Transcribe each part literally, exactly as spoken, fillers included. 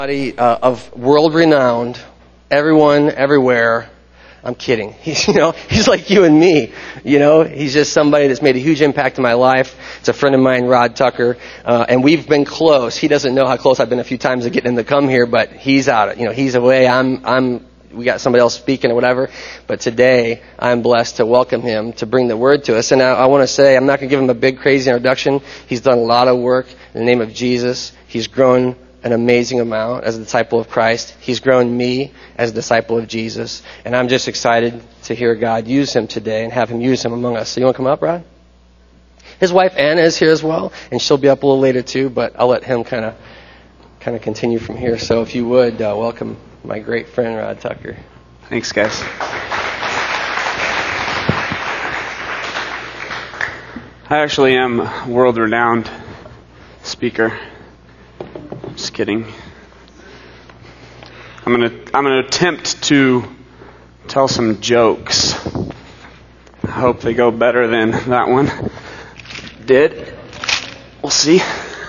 Uh, of world-renowned, everyone, everywhere. I'm kidding. He's, you know, he's like you and me. You know, he's just somebody that's made a huge impact in my life. It's a friend of mine, Rod Tucker, uh, and we've been close. He doesn't know how close I've been a few times to getting him to come here, but he's out. You know, he's away. I'm, I'm. We got somebody else speaking or whatever. But today, I'm blessed to welcome him to bring the word to us. And I, I want to say, I'm not going to give him a big, crazy introduction. He's done a lot of work in the name of Jesus. He's grown an amazing amount as a disciple of Christ. He's grown me as a disciple of Jesus. And I'm just excited to hear God use him today and have him use him among us. So you want to come up, Rod? His wife, Anna, is here as well. And she'll be up a little later too, but I'll let him kind of kind of continue from here. So if you would, uh, welcome my great friend, Rod Tucker. Thanks, guys. I actually am a world-renowned speaker. Just kidding. I'm gonna I'm gonna attempt to tell some jokes. I hope they go better than that one did. We'll see.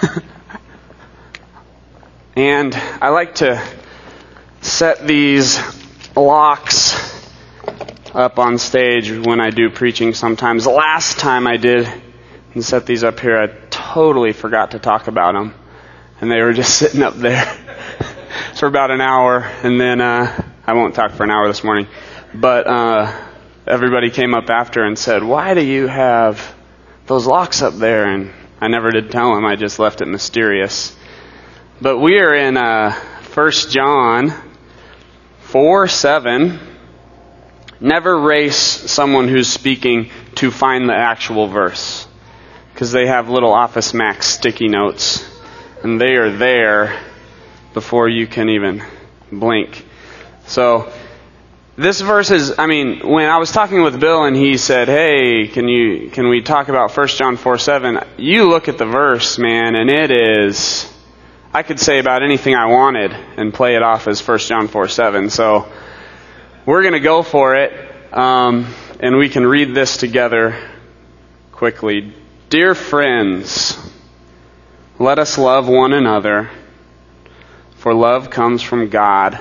And I like to set these blocks up on stage when I do preaching sometimes. The last time I did and set these up here, I totally forgot to talk about them. And they were just sitting up there for about an hour. And then uh, I won't talk for an hour this morning. But uh, everybody came up after and said, "Why do you have those locks up there?" And I never did tell them. I just left it mysterious. But we are in uh, First John four seven. Never race someone who's speaking to find the actual verse, because they have little Office Max sticky notes. And they are there before you can even blink. So this verse is, I mean, when I was talking with Bill and he said, "Hey, can you can we talk about First John four seven? You look at the verse, man, and it is, I could say about anything I wanted and play it off as First John four seven. So we're going to go for it, um, and we can read this together quickly. Dear friends, let us love one another, for love comes from God.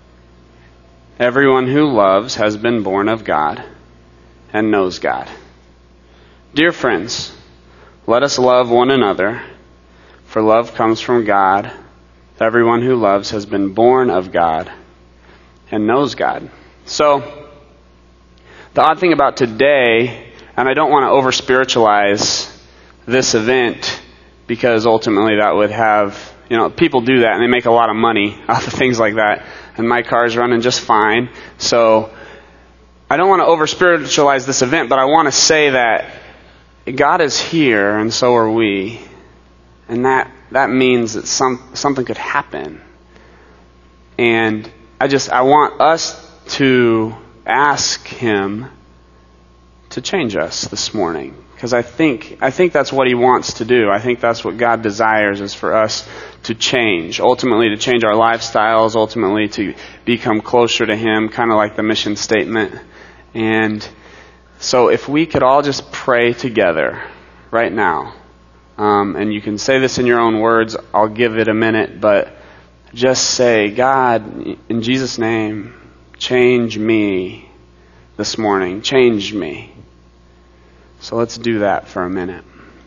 Everyone who loves has been born of God and knows God. Dear friends, let us love one another, for love comes from God. Everyone who loves has been born of God and knows God." So, the odd thing about today, and I don't want to over-spiritualize this event, because ultimately that would have, you know, people do that and they make a lot of money off of things like that. And my car's running just fine. So I don't want to over-spiritualize this event, but I want to say that God is here and so are we. And that, that means that some something could happen. And I just, I want us to ask Him to change us this morning. Because I think I think that's what He wants to do. I think that's what God desires, is for us to change. Ultimately to change our lifestyles, ultimately to become closer to Him, kind of like the mission statement. And so if we could all just pray together right now. Um, and you can say this in your own words. I'll give it a minute, but just say, "God, in Jesus' name, change me this morning. Change me." So let's do that for a minute.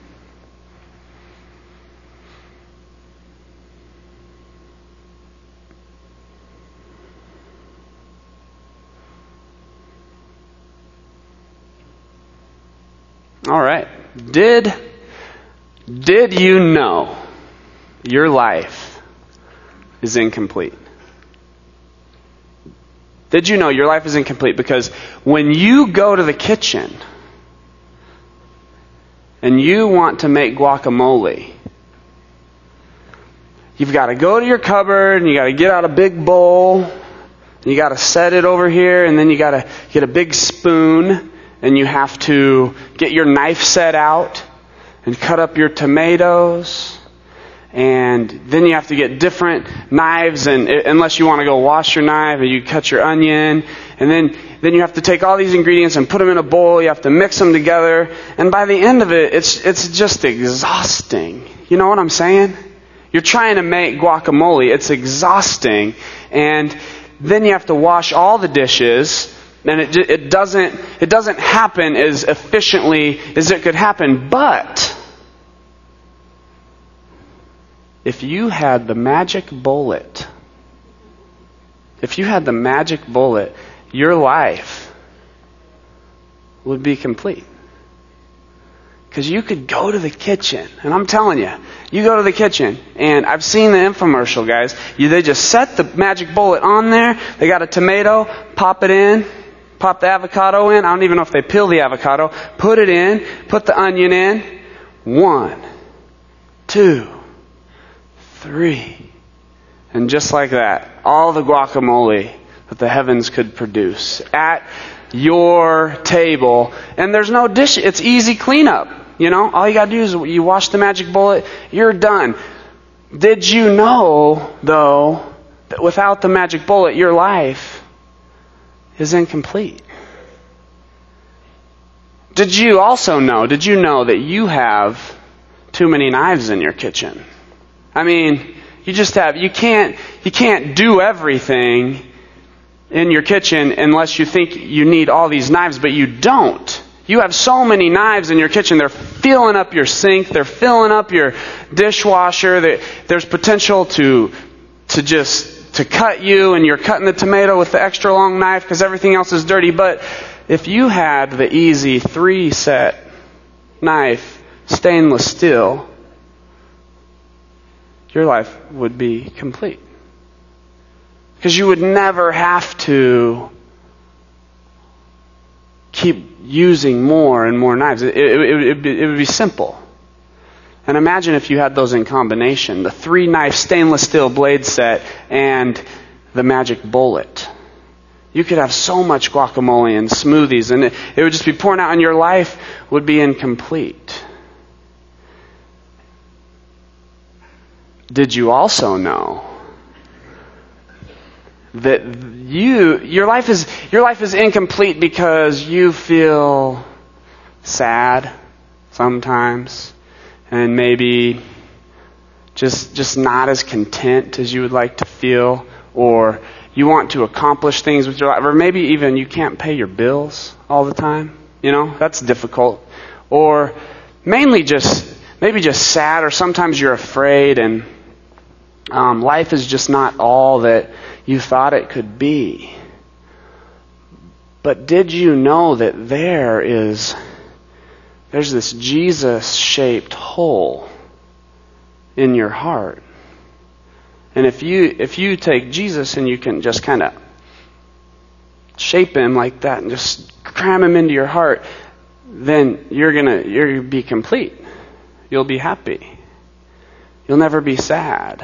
All right. Did did you know your life is incomplete? Did you know your life is incomplete? Because when you go to the kitchen and you want to make guacamole, you've got to go to your cupboard and you got to get out a big bowl. And you got to set it over here, and then you got to get a big spoon, and you have to get your knife set out and cut up your tomatoes. And then you have to get different knives, and unless you want to go wash your knife, and you cut your onion, and then then you have to take all these ingredients and put them in a bowl. You have to mix them together, and by the end of it, it's it's just exhausting. You know what I'm saying? You're trying to make guacamole. It's exhausting. And then you have to wash all the dishes. And it, it doesn't, it doesn't happen as efficiently as it could happen. But if you had the magic bullet, if you had the magic bullet, your life would be complete. Because you could go to the kitchen, and I'm telling you, you go to the kitchen, and I've seen the infomercial, guys. You, they just set the magic bullet on there. They got a tomato, pop it in, pop the avocado in. I don't even know if they peel the avocado. Put it in, put the onion in. One, two, three. And just like that, all the guacamole that the heavens could produce at your table. And there's no dish. It's easy cleanup. You know, all you got to do is you wash the magic bullet, you're done. Did you know, though, that without the magic bullet, your life is incomplete? Did you also know, did you know that you have too many knives in your kitchen? I mean, you just have, you can't, you can't do everything in your kitchen unless you think you need all these knives, but you don't. You have so many knives in your kitchen. They're filling up your sink. They're filling up your dishwasher. There's potential to to just to cut you, and you're cutting the tomato with the extra long knife because everything else is dirty. But if you had the easy three-set knife, stainless steel, your life would be complete. Because you would never have to keep using more and more knives. It, it, it, it, it would be simple. And imagine if you had those in combination. The three-knife stainless steel blade set and the magic bullet. You could have so much guacamole and smoothies, and it, it would just be pouring out, and your life would be incomplete. Did you also know that you your life is your life is incomplete because you feel sad sometimes, and maybe just just not as content as you would like to feel, or you want to accomplish things with your life, or maybe even you can't pay your bills all the time. You know, that's difficult. Or mainly just maybe just sad, or sometimes you're afraid, and um, life is just not all that you thought it could be. But did you know that there is there's this Jesus-shaped hole in your heart? And if you if you take Jesus and you can just kind of shape him like that and just cram him into your heart, then you're gonna you're gonna be complete. You'll be happy. You'll never be sad.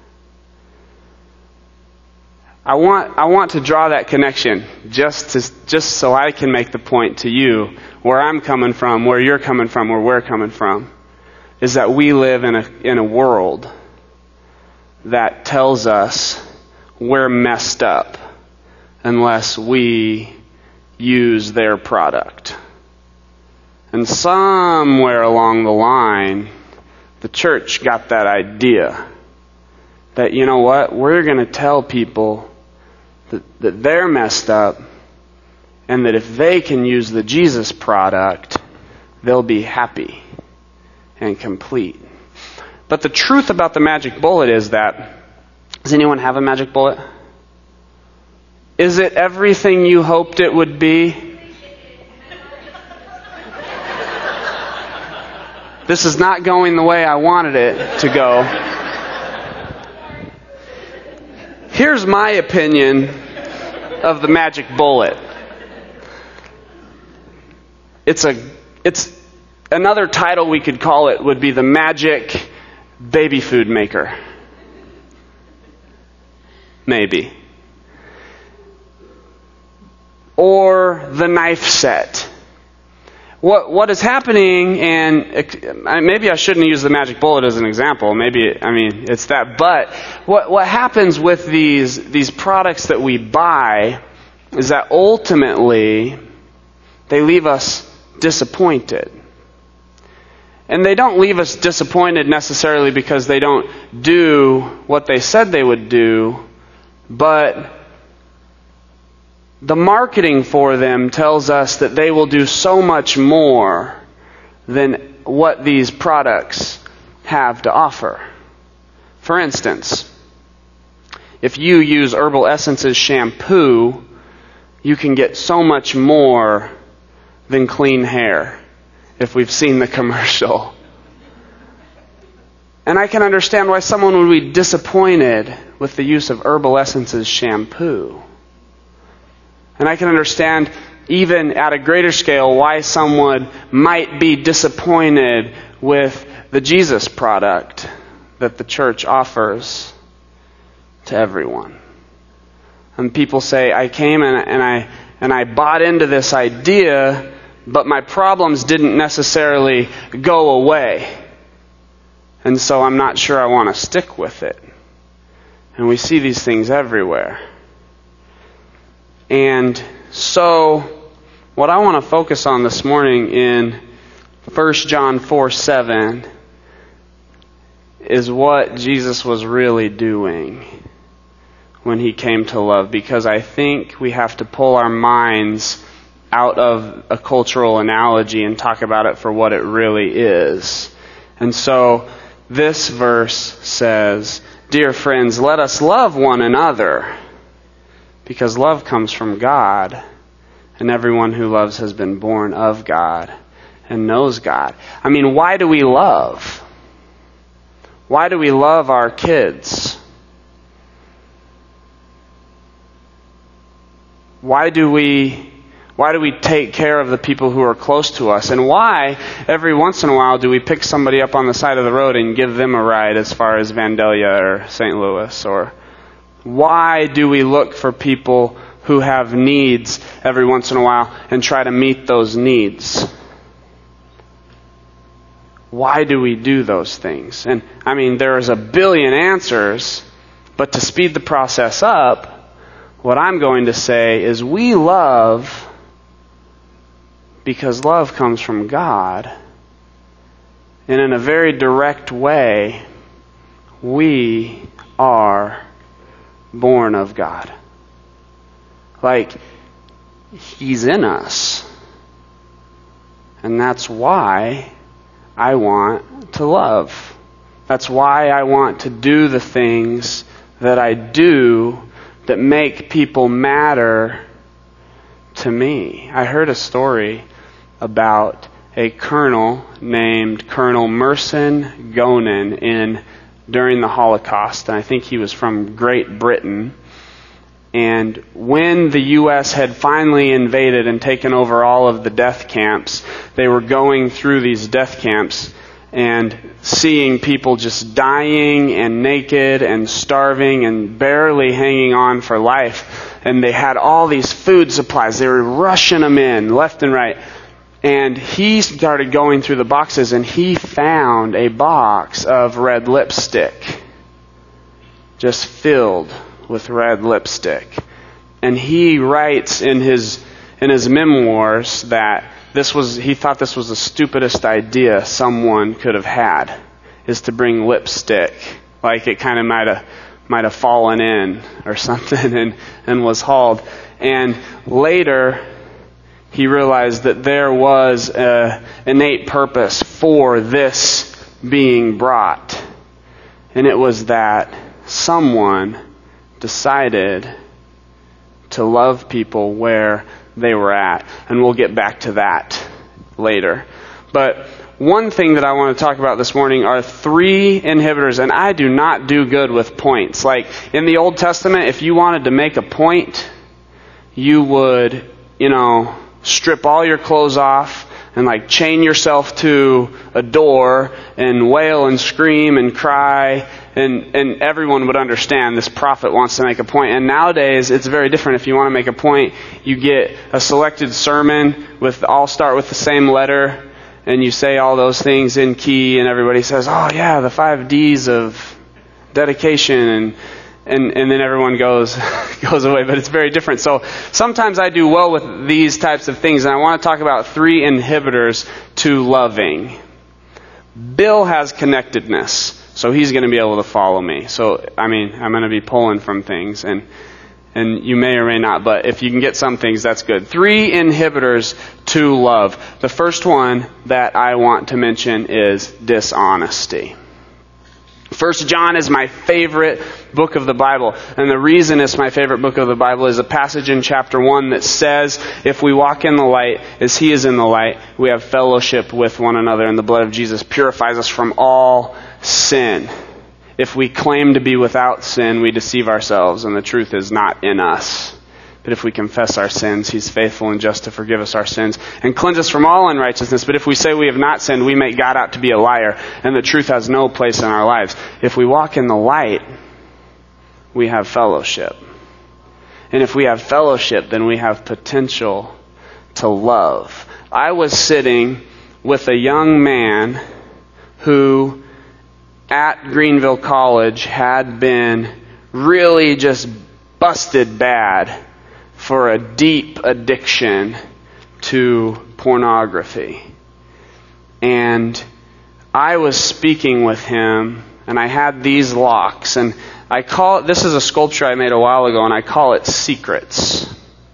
I want I want to draw that connection just to, just so I can make the point to you where I'm coming from, where you're coming from, where we're coming from, is that we live in a in a world that tells us we're messed up unless we use their product. And somewhere along the line, the church got that idea that, you know what, we're going to tell people that, that they're messed up, and that if they can use the Jesus product, they'll be happy and complete. But the truth about the magic bullet is that, does anyone have a magic bullet? Is it everything you hoped it would be? This is not going the way I wanted it to go. Here's my opinion of the magic bullet. It's a, it's another title we could call it would be the magic baby food maker. Maybe. Or the knife set. What what is happening, and maybe I shouldn't use the magic bullet as an example. Maybe, I mean, it's that. But what what happens with these these products that we buy is that ultimately they leave us disappointed. And they don't leave us disappointed necessarily because they don't do what they said they would do, but the marketing for them tells us that they will do so much more than what these products have to offer. For instance, if you use Herbal Essences shampoo, you can get so much more than clean hair, if we've seen the commercial. And I can understand why someone would be disappointed with the use of Herbal Essences shampoo. And I can understand, even at a greater scale, why someone might be disappointed with the Jesus product that the church offers to everyone. And people say, I came and, and I and I bought into this idea, but my problems didn't necessarily go away. And so I'm not sure I want to stick with it. And we see these things everywhere. And so, what I want to focus on this morning in First John four seven is what Jesus was really doing when He came to love. Because I think we have to pull our minds out of a cultural analogy and talk about it for what it really is. And so, this verse says, "Dear friends, let us love one another, because love comes from God, and everyone who loves has been born of God and knows God." I mean, why do we love? Why do we love our kids? Why do we Why do we take care of the people who are close to us? And why, every once in a while, do we pick somebody up on the side of the road and give them a ride as far as Vandalia or Saint Louis? Or why do we look for people who have needs every once in a while and try to meet those needs? Why do we do those things? And I mean, there's a billion answers, but to speed the process up, what I'm going to say is we love because love comes from God. And in a very direct way, we are born of God. Like, He's in us. And that's why I want to love. That's why I want to do the things that I do that make people matter to me. I heard a story about a colonel named Colonel Merson Gonen in during the Holocaust. And I think he was from Great Britain. And when the U S had finally invaded and taken over all of the death camps, they were going through these death camps and seeing people just dying and naked and starving and barely hanging on for life. And they had all these food supplies. They were rushing them in left and right. And he started going through the boxes, and he found a box of red lipstick, just filled with red lipstick. And he writes in his in his memoirs that this was he thought this was the stupidest idea someone could have had, is to bring lipstick. Like it kind of might have might have fallen in or something and, and was hauled. And later he realized that there was an innate purpose for this being brought. And it was that someone decided to love people where they were at. And we'll get back to that later. But one thing that I want to talk about this morning are three inhibitors. And I do not do good with points. Like in the Old Testament, if you wanted to make a point, you would, you know, strip all your clothes off and like chain yourself to a door and wail and scream and cry, and, and everyone would understand this prophet wants to make a point. And nowadays it's very different. If you want to make a point, you get a selected sermon with all start with the same letter, and you say all those things in key, and everybody says, oh yeah, the five D's of dedication, and And and then everyone goes goes away, but it's very different. So sometimes I do well with these types of things, and I want to talk about three inhibitors to loving. Bill has connectedness, so he's going to be able to follow me. So, I mean, I'm going to be pulling from things, and and you may or may not, but if you can get some things, that's good. Three inhibitors to love. The first one that I want to mention is dishonesty. First John is my favorite book of the Bible. And the reason it's my favorite book of the Bible is a passage in chapter one that says, if we walk in the light as He is in the light, we have fellowship with one another, and the blood of Jesus purifies us from all sin. If we claim to be without sin, we deceive ourselves, and the truth is not in us. But if we confess our sins, He's faithful and just to forgive us our sins and cleanse us from all unrighteousness. But if we say we have not sinned, we make God out to be a liar, and the truth has no place in our lives. If we walk in the light, we have fellowship. And if we have fellowship, then we have potential to love. I was sitting with a young man who at Greenville College had been really just busted bad for a deep addiction to pornography. And I was speaking with him, and I had these locks, and I call it, this is a sculpture I made a while ago, and I call it Secrets.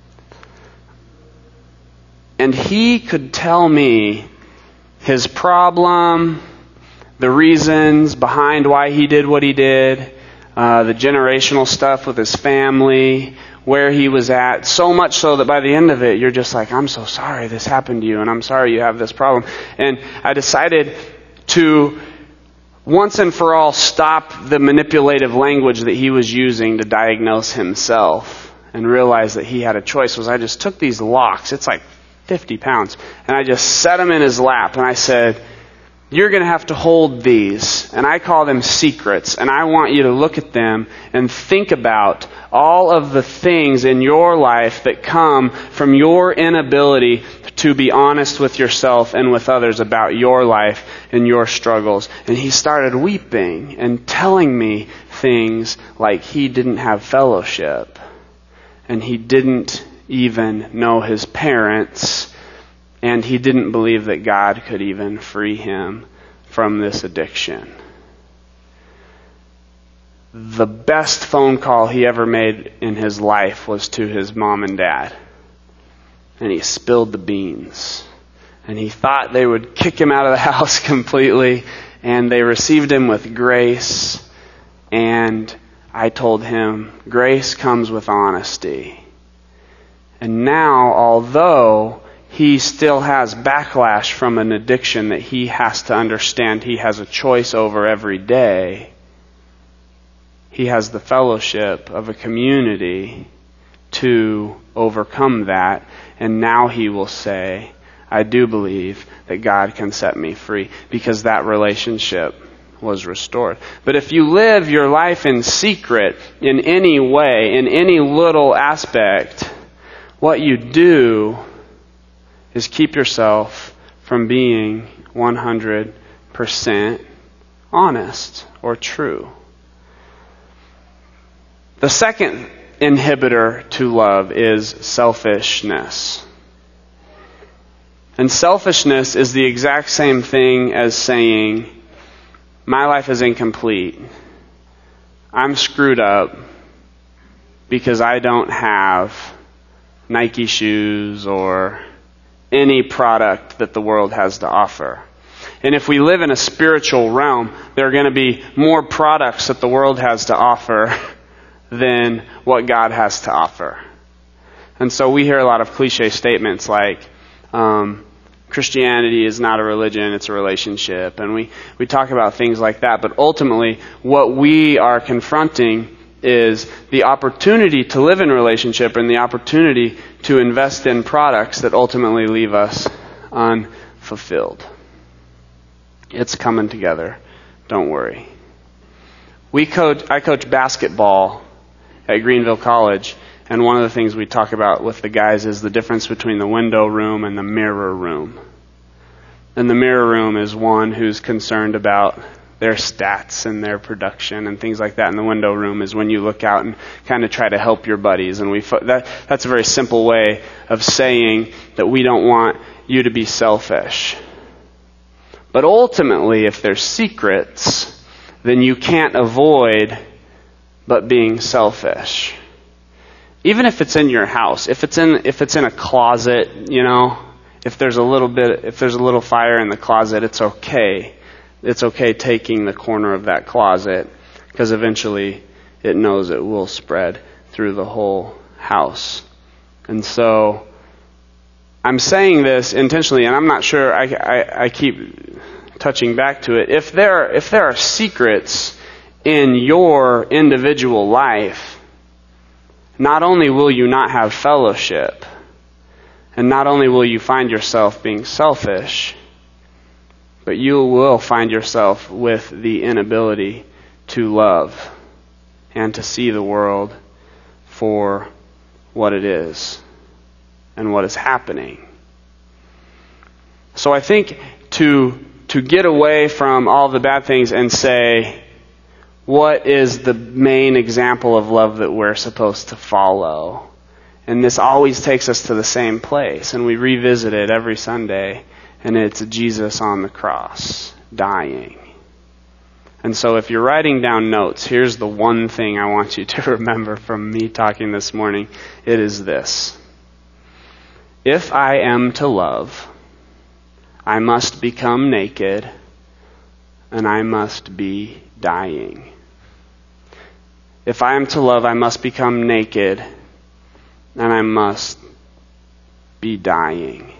And he could tell me his problem, the reasons behind why he did what he did, uh, the generational stuff with his family, where he was at, so much so that by the end of it, you're just like, I'm so sorry this happened to you, and I'm sorry you have this problem. And I decided to once and for all stop the manipulative language that he was using to diagnose himself and realize that he had a choice. Was I just took these locks, it's like fifty pounds, and I just set them in his lap, and I said, you're going to have to hold these, and I call them secrets, and I want you to look at them and think about all of the things in your life that come from your inability to be honest with yourself and with others about your life and your struggles. And he started weeping and telling me things like he didn't have fellowship, and he didn't even know his parents, and he didn't believe that God could even free him from this addiction. The best phone call he ever made in his life was to his mom and dad. And he spilled the beans. And he thought they would kick him out of the house completely. And they received him with grace. And I told him, grace comes with honesty. And now, although he still has backlash from an addiction that he has to understand he has a choice over every day, he has the fellowship of a community to overcome that. And now he will say, I do believe that God can set me free, because that relationship was restored. But if you live your life in secret in any way, in any little aspect, what you do is keep yourself from being one hundred percent honest or true. The second inhibitor to love is selfishness. And selfishness is the exact same thing as saying, my life is incomplete. I'm screwed up because I don't have Nike shoes or any product that the world has to offer. And if we live in a spiritual realm, there are going to be more products that the world has to offer than what God has to offer. And so we hear a lot of cliche statements like, um, Christianity is not a religion, it's a relationship. And we, we talk about things like that. But ultimately, what we are confronting is the opportunity to live in relationship and the opportunity to invest in products that ultimately leave us unfulfilled. It's coming together. Don't worry. We coach, I coach basketball at Greenville College, and one of the things we talk about with the guys is the difference between the window room and the mirror room. And the mirror room is one who's concerned about their stats and their production and things like that. And the window room is when you look out and kind of try to help your buddies. And we that that's a very simple way of saying that we don't want you to be selfish. But ultimately, if there's secrets, then you can't avoid but being selfish. Even if it's in your house, if it's in if it's in a closet, you know, if there's a little bit if there's a little fire in the closet, it's okay. It's okay taking the corner of that closet, because eventually it knows it will spread through the whole house. And so I'm saying this intentionally, and I'm not sure, I, I, I keep touching back to it. If there, if there are secrets in your individual life, not only will you not have fellowship, and not only will you find yourself being selfish, but you will find yourself with the inability to love and to see the world for what it is and what is happening. So I think to to get away from all the bad things and say, what is the main example of love that we're supposed to follow? And this always takes us to the same place, and we revisit it every Sunday, and it's Jesus on the cross, dying. And so if you're writing down notes, here's the one thing I want you to remember from me talking this morning. It is this. If I am to love, I must become naked, and I must be dying. If I am to love, I must become naked, and I must be dying.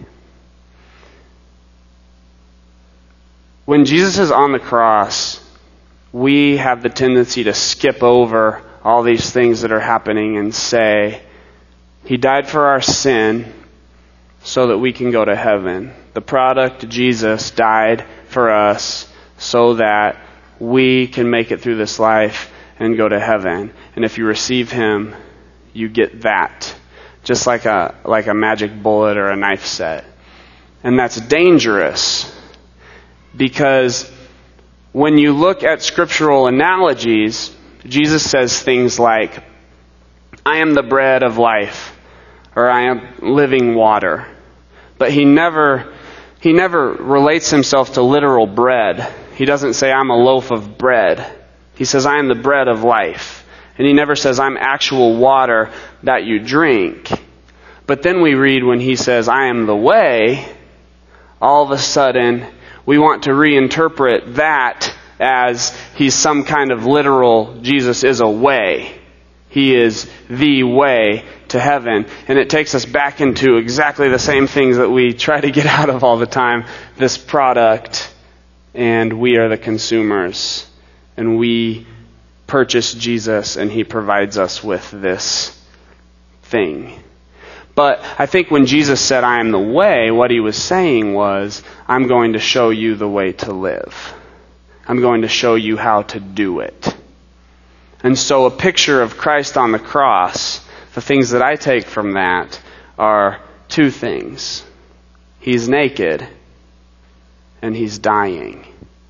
When Jesus is on the cross, we have the tendency to skip over all these things that are happening and say, He died for our sin so that we can go to heaven. The product, Jesus, died for us so that we can make it through this life and go to heaven. And if you receive Him, you get that. Just like a like a magic bullet or a knife set. And that's dangerous, because when you look at scriptural analogies, Jesus says things like, I am the bread of life, or I am living water. But he never he never relates himself to literal bread. He doesn't say, I'm a loaf of bread. He says, I am the bread of life. And he never says, I'm actual water that you drink. But then we read when he says, I am the way, all of a sudden we want to reinterpret that as he's some kind of literal, Jesus is a way. He is the way to heaven. And it takes us back into exactly the same things that we try to get out of all the time. This product, and we are the consumers. And we purchase Jesus, and He provides us with this thing. But I think when Jesus said, I am the way, what He was saying was, I'm going to show you the way to live. I'm going to show you how to do it. And so a picture of Christ on the cross, the things that I take from that are two things. He's naked, and He's dying.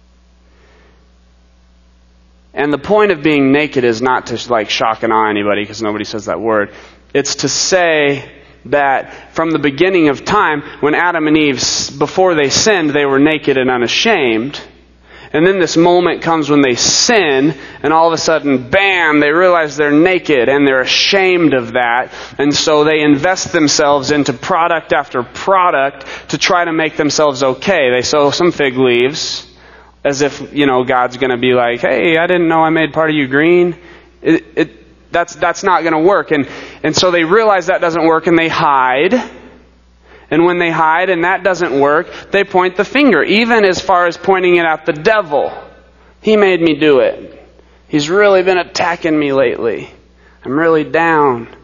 And the point of being naked is not to like shock and awe anybody, because nobody says that word. It's to say that from the beginning of time, when Adam and Eve, before they sinned, they were naked and unashamed. And then this moment comes when they sin, and all of a sudden, bam, they realize they're naked and they're ashamed of that. And so they invest themselves into product after product to try to make themselves okay. They sow some fig leaves, as if, you know, God's going to be like, hey, I didn't know I made part of you green. It, it, that's that's not going to work. And, and so they realize that doesn't work, and they hide. And when they hide and that doesn't work, they point the finger, even as far as pointing it at the devil. He made me do it. He's really been attacking me lately. I'm really down.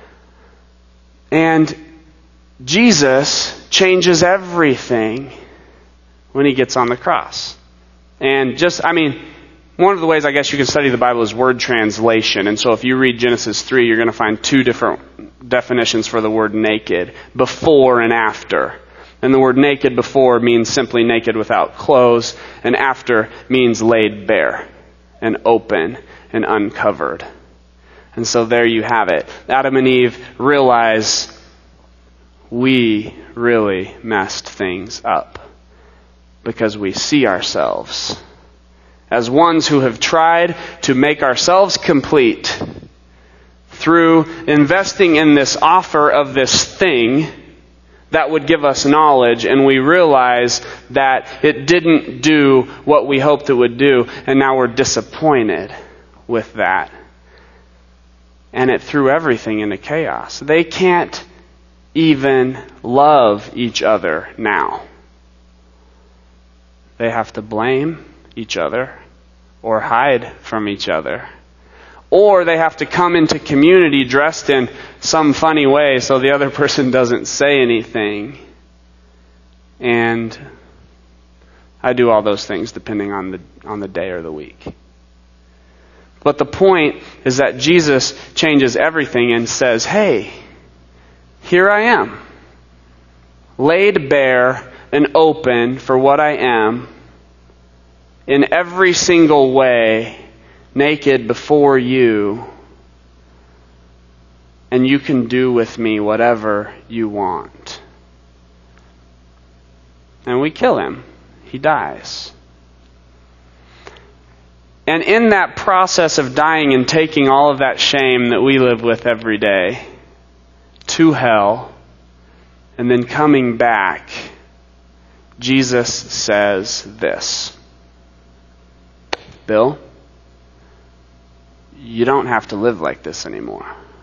And Jesus changes everything when He gets on the cross. And just, I mean, one of the ways I guess you can study the Bible is word translation. And so if you read Genesis three, you're going to find two different definitions for the word naked, before and after. And the word naked before means simply naked without clothes, and after means laid bare and open and uncovered. And so there you have it. Adam and Eve realize we really messed things up. because we see ourselves as ones who have tried to make ourselves complete through investing in this offer of this thing that would give us knowledge, and we realize that it didn't do what we hoped it would do, and now we're disappointed with that. And it threw everything into chaos. They can't even love each other now. They have to blame each other or hide from each other. Or they have to come into community dressed in some funny way so the other person doesn't say anything. And I do all those things depending on the on the day or the week. But the point is that Jesus changes everything and says, hey, here I am, laid bare and open for what I am in every single way, naked before you, and you can do with me whatever you want. And we kill him. He dies. And in that process of dying and taking all of that shame that we live with every day to hell, and then coming back, Jesus says this: Bill, you don't have to live like this anymore.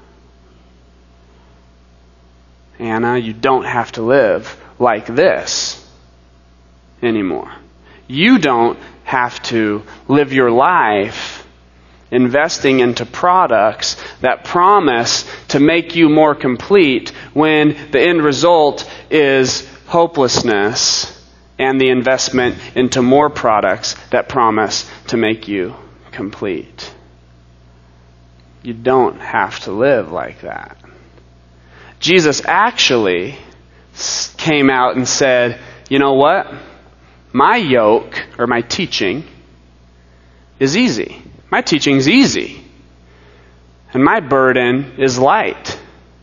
Anna, you don't have to live like this anymore. You don't have to live your life investing into products that promise to make you more complete when the end result is hopelessness and the investment into more products that promise to make you complete. You don't have to live like that. Jesus actually came out and said, you know what? My yoke, or my teaching, is easy. My teaching's easy. And my burden is light.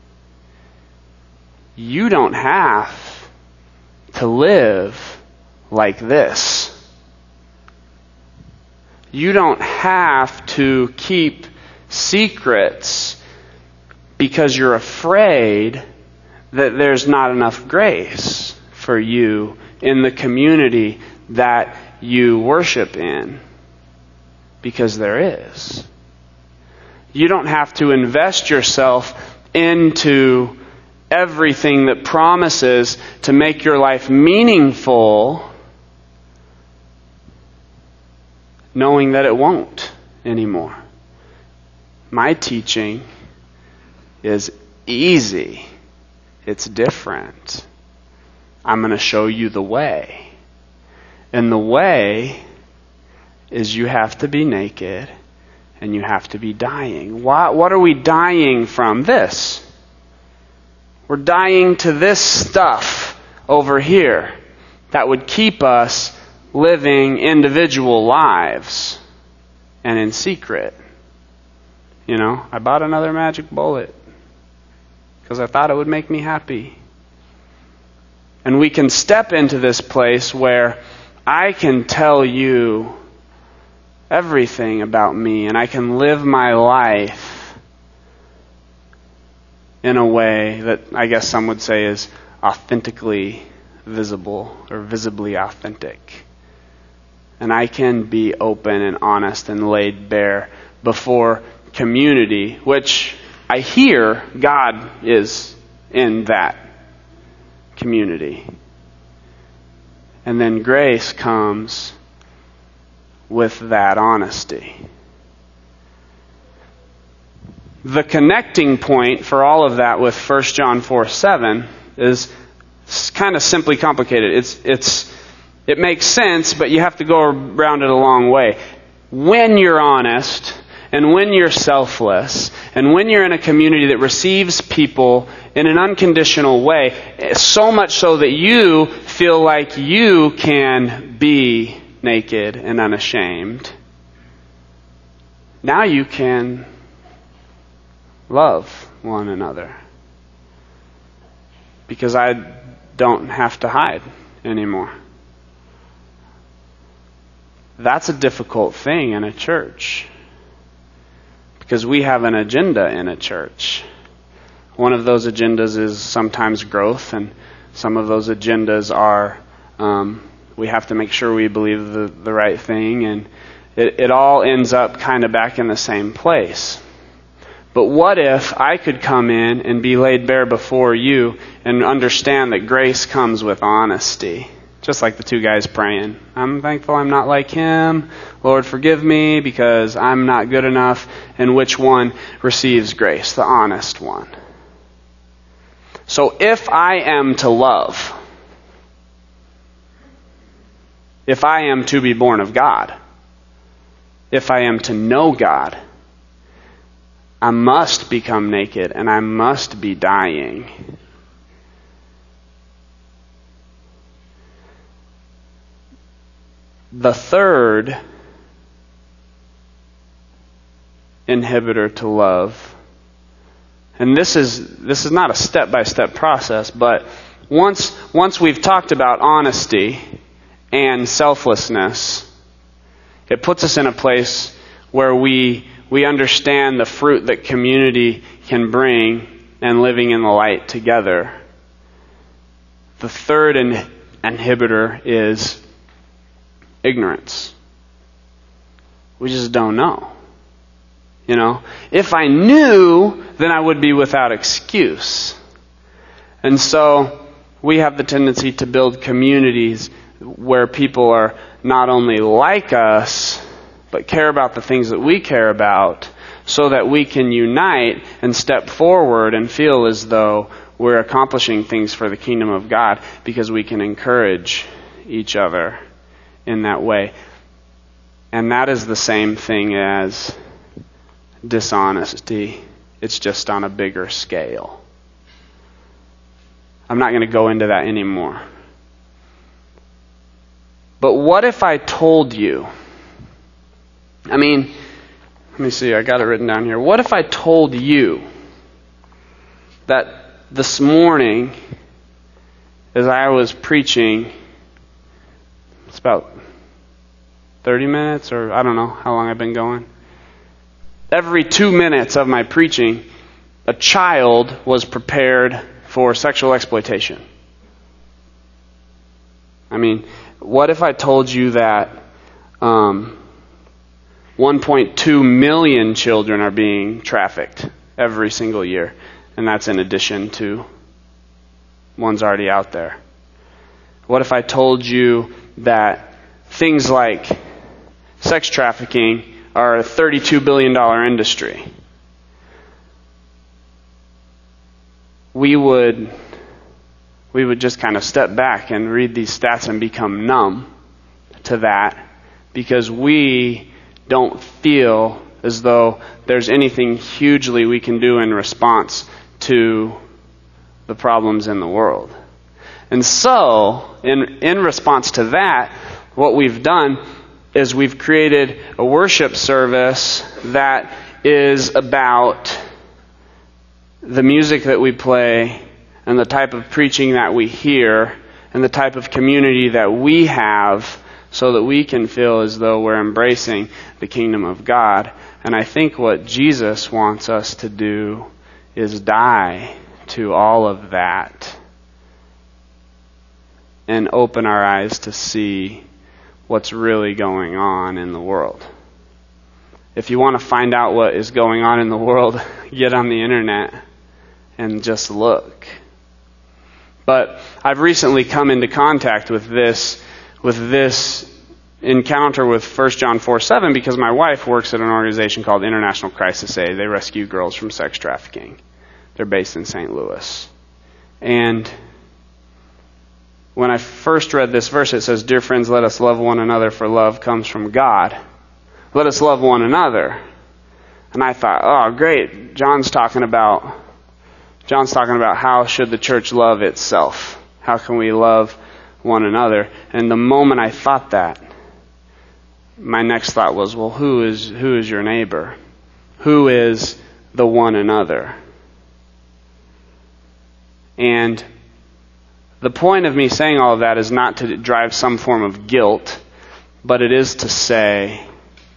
You don't have to live like this. You don't have to keep secrets because you're afraid that there's not enough grace for you in the community that you worship in, because there is. You don't have to invest yourself into everything that promises to make your life meaningful, knowing that it won't anymore. My teaching is easy. It's different. I'm going to show you the way. And the way is you have to be naked and you have to be dying. Why, what are we dying from? This. We're dying to this stuff over here that would keep us living individual lives and in secret. You know, I bought another magic bullet because I thought it would make me happy. And we can step into this place where I can tell you everything about me, and I can live my life in a way that I guess some would say is authentically visible or visibly authentic. And I can be open and honest and laid bare before community, which I hear God is in that community. And then grace comes with that honesty. The connecting point for all of that with First John four seven is kind of simply complicated. It's it's it makes sense, but you have to go around it a long way. When you're honest, and when you're selfless, and when you're in a community that receives people in an unconditional way, so much so that you feel like you can be naked and unashamed, now you can love one another. Because I don't have to hide anymore. That's a difficult thing in a church, because we have an agenda in a church. One of those agendas is sometimes growth, and some of those agendas are um, we have to make sure we believe the, the right thing, and it, it all ends up kind of back in the same place. But what if I could come in and be laid bare before you and understand that grace comes with honesty? Just like the two guys praying. I'm thankful I'm not like him. Lord, forgive me because I'm not good enough. And which one receives grace? The honest one. So if I am to love, if I am to be born of God, if I am to know God, I must become naked and I must be dying. The third inhibitor to love, and this is this is not a step-by-step process, but once once we've talked about honesty and selflessness, it puts us in a place where we we understand the fruit that community can bring and living in the light together. The third in, inhibitor is ignorance. We just don't know. You know, if I knew, then I would be without excuse. And so we have the tendency to build communities where people are not only like us, but care about the things that we care about, so that we can unite and step forward and feel as though we're accomplishing things for the kingdom of God, because we can encourage each other in that way. And that is the same thing as dishonesty. It's just on a bigger scale. I'm not going to go into that anymore. But what if I told you, I mean, let me see, I got it written down here. What if I told you that this morning, as I was preaching, it's about thirty minutes, or I don't know how long I've been going. Every two minutes of my preaching, a child was prepared for sexual exploitation. I mean, what if I told you that um, one point two million children are being trafficked every single year, and that's in addition to ones already out there? What if I told you that things like sex trafficking are a thirty-two billion dollars industry? We would we would just kind of step back and read these stats and become numb to that, because we don't feel as though there's anything hugely we can do in response to the problems in the world. And so, in in response to that, what we've done is we've created a worship service that is about the music that we play and the type of preaching that we hear and the type of community that we have, so that we can feel as though we're embracing the kingdom of God. And I think what Jesus wants us to do is die to all of that and open our eyes to see what's really going on in the world. If you want to find out what is going on in the world, get on the internet and just look. But I've recently come into contact with this with this encounter with First John four seven, because my wife works at an organization called International Crisis Aid. They rescue girls from sex trafficking. They're based in Saint Louis. And when I first read this verse, it says, "Dear friends, let us love one another, for love comes from God. Let us love one another." And I thought, oh, great. John's talking about John's talking about how should the church love itself? How can we love one another? And the moment I thought that, my next thought was, well, who is who is your neighbor? Who is the one another? And the point of me saying all of that is not to drive some form of guilt, but it is to say,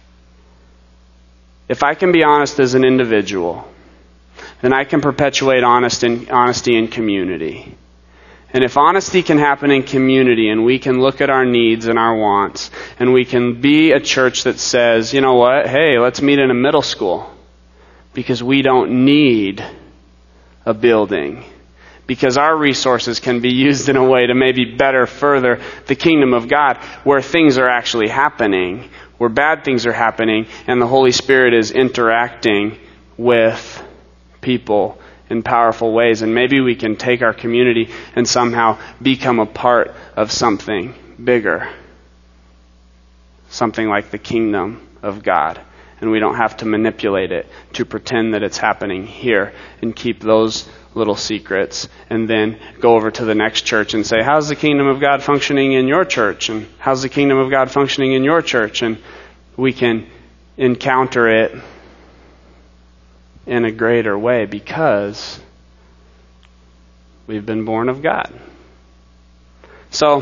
if I can be honest as an individual, then I can perpetuate honest in, honesty in community. And if honesty can happen in community and we can look at our needs and our wants and we can be a church that says, you know what, hey, let's meet in a middle school because we don't need a building, because our resources can be used in a way to maybe better further the kingdom of God where things are actually happening, where bad things are happening, and the Holy Spirit is interacting with people in powerful ways. And maybe we can take our community and somehow become a part of something bigger. Something like the kingdom of God. And we don't have to manipulate it to pretend that it's happening here and keep those little secrets and then go over to the next church and say, how's the kingdom of God functioning in your church? And how's the kingdom of God functioning in your church? And we can encounter it in a greater way because we've been born of God. So,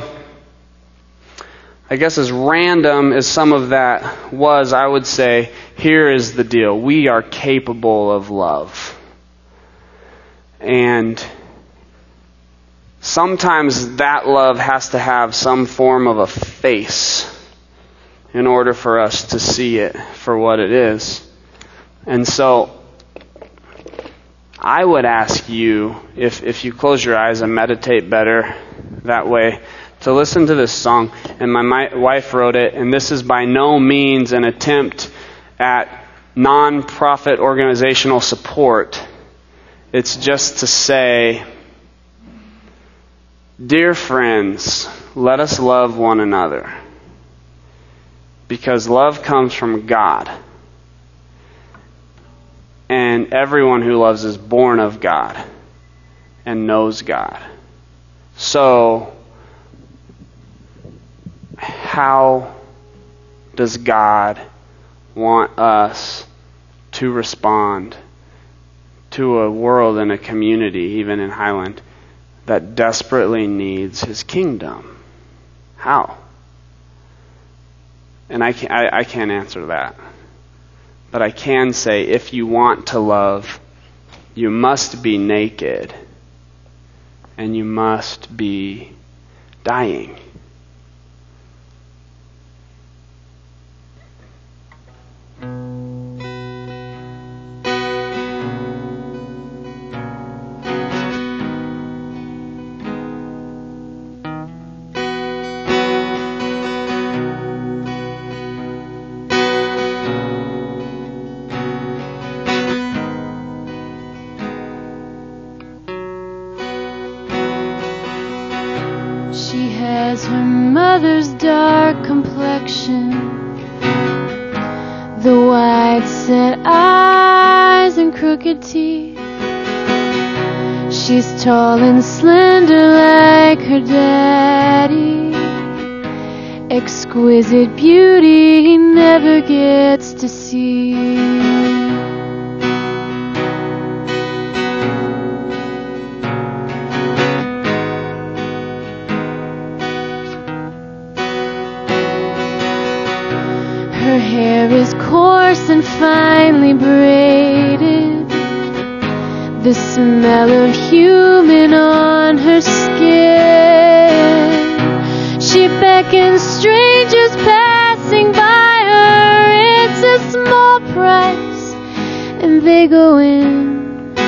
I guess as random as some of that was, I would say, here is the deal. We are capable of love. And sometimes that love has to have some form of a face in order for us to see it for what it is. And so, I would ask you, if, if you close your eyes and meditate better that way, to listen to this song. And my, my wife wrote it, and this is by no means an attempt at non-profit organizational support. It's just to say, dear friends, let us love one another. Because love comes from God. And everyone who loves is born of God and knows God. So, how does God want us to respond to a world and a community, even in Highland, that desperately needs His kingdom? How? And I can't, I, I can't answer that. But I can say, if you want to love, you must be naked. And you must be dying. Mother's dark complexion, the wide set eyes and crooked teeth. She's tall and slender like her daddy. Exquisite beauty he never gets to see. Her hair is coarse and finely braided. The smell of human on her skin. She beckons strangers passing by her. It's a small price, and they go in.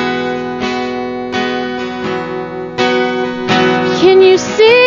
Can you see?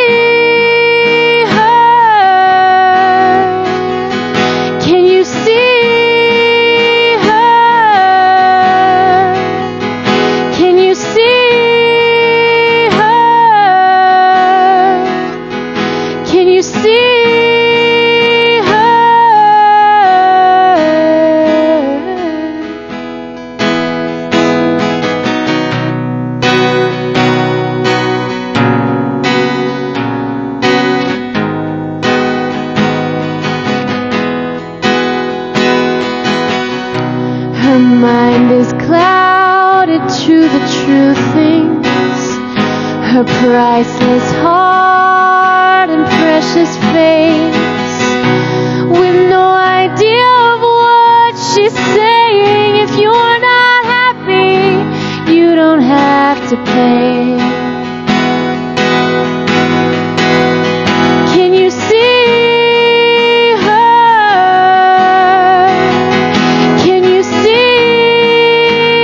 Her priceless heart and precious face She's saying if you're not happy, you don't have to pay. Can you see her? Can you see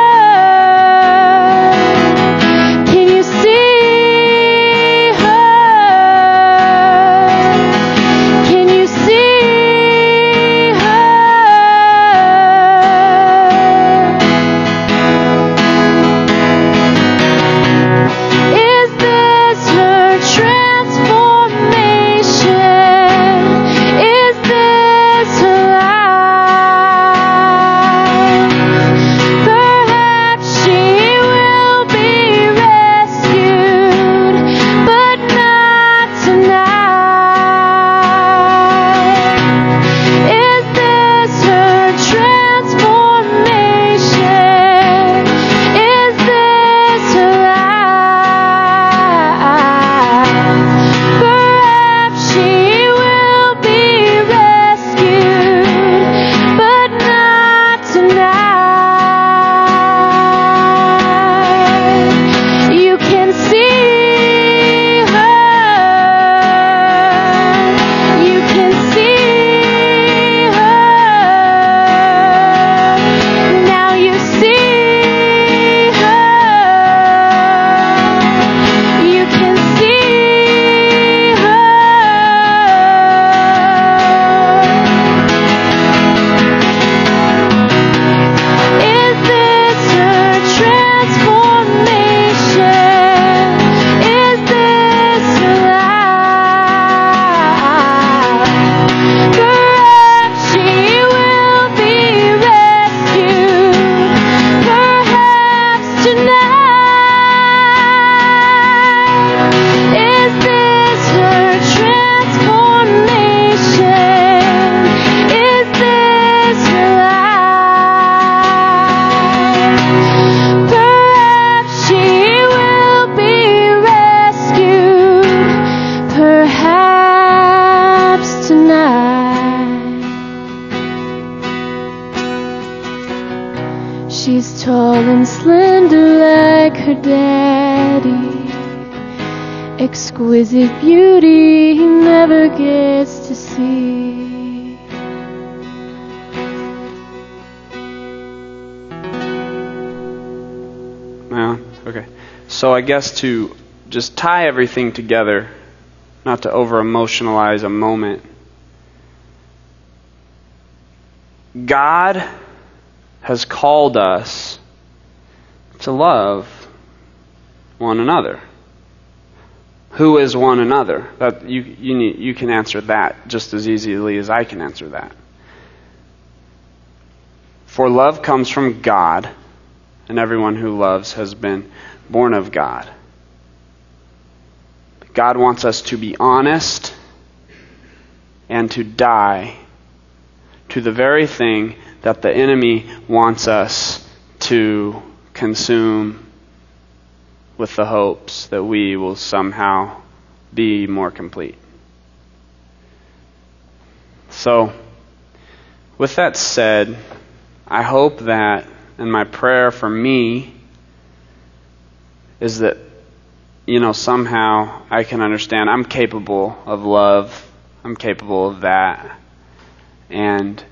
her? Can you see her? Can you see her? Is this her transformation? Is this her life? Perhaps she will be rescued, but not tonight. Is this her transformation? Is this her life? Perhaps she will be rescued, but not tonight. You can see her. You can see her. Now you see her. You can see her. Is this her transformation? Is this her life? Perhaps she will be rescued, perhaps tonight. Is this her transformation? Is this her life? Perhaps she will be rescued, perhaps tonight. She's tall and slender like her daddy. Exquisite beauty he never gets to see. Yeah, okay. So I guess to just tie everything together, not to over-emotionalize a moment, God has called us to love one another. Who is one another? That you you need, you can answer that just as easily as I can answer that. For love comes from God, and everyone who loves has been born of God. God wants us to be honest and to die to the very thing that the enemy wants us to consume with the hopes that we will somehow be more complete. So, with that said, I hope that, and my prayer for me is that, you know, somehow I can understand I'm capable of love. I'm capable of that. And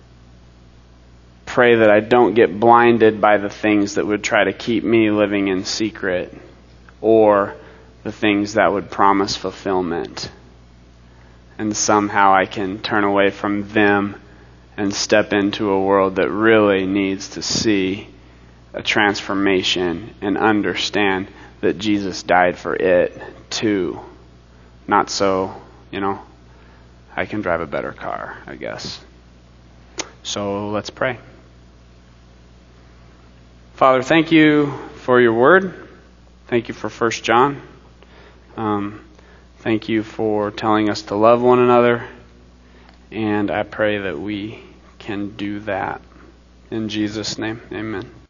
pray that I don't get blinded by the things that would try to keep me living in secret, or the things that would promise fulfillment. And somehow I can turn away from them and step into a world that really needs to see a transformation and understand that Jesus died for it too. Not so, you know, I can drive a better car, I guess. So let's pray. Father, thank you for your word. Thank you for First John. Um, thank you for telling us to love one another. And I pray that we can do that. In Jesus' name, amen.